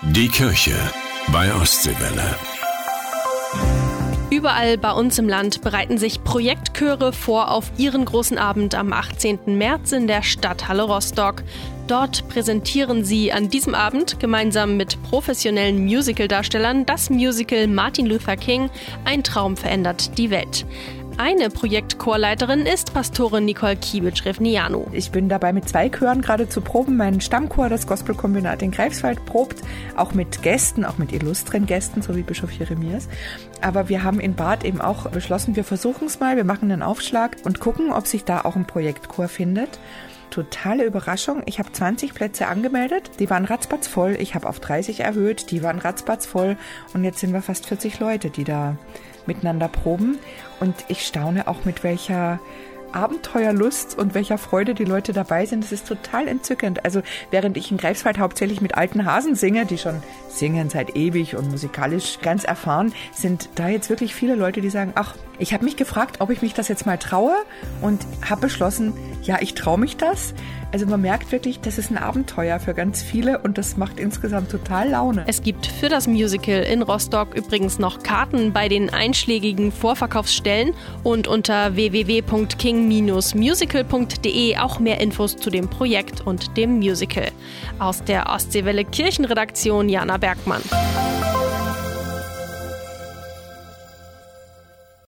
Die Kirche bei Ostseewelle. Überall bei uns im Land bereiten sich Projektchöre vor auf ihren großen Abend am 18. März in der Stadthalle Rostock. Dort präsentieren sie an diesem Abend gemeinsam mit professionellen Musicaldarstellern das Musical Martin Luther King – Ein Traum verändert die Welt. Eine Projektchorleiterin ist Pastorin Nicole Kiebic-Revnianu. Ich bin dabei mit 2 Chören gerade zu proben. Mein Stammchor, das Gospelkombinat in Greifswald, probt auch mit Gästen, auch mit illustren Gästen, so wie Bischof Jeremias. Aber wir haben in Bad eben auch beschlossen, wir versuchen es mal, wir machen einen Aufschlag und gucken, ob sich da auch ein Projektchor findet. Totale Überraschung. Ich habe 20 Plätze angemeldet, die waren ratzfatz voll. Ich habe auf 30 erhöht, die waren ratzfatz voll. Und jetzt sind wir fast 40 Leute, die da miteinander proben. Und ich staune auch, mit welcher Abenteuerlust und welcher Freude die Leute dabei sind. Das ist total entzückend. Also während ich in Greifswald hauptsächlich mit alten Hasen singe, die schon singen seit ewig und musikalisch ganz erfahren, sind da jetzt wirklich viele Leute, die sagen, ach, ich habe mich gefragt, ob ich mich das jetzt mal traue und habe beschlossen, ja, ich traue mich das. Also man merkt wirklich, das ist ein Abenteuer für ganz viele und das macht insgesamt total Laune. Es gibt für das Musical in Rostock übrigens noch Karten bei den einschlägigen Vorverkaufsstellen und unter www.king-musical.de auch mehr Infos zu dem Projekt und dem Musical. Aus der Ostseewelle Kirchenredaktion Jana Bergmann.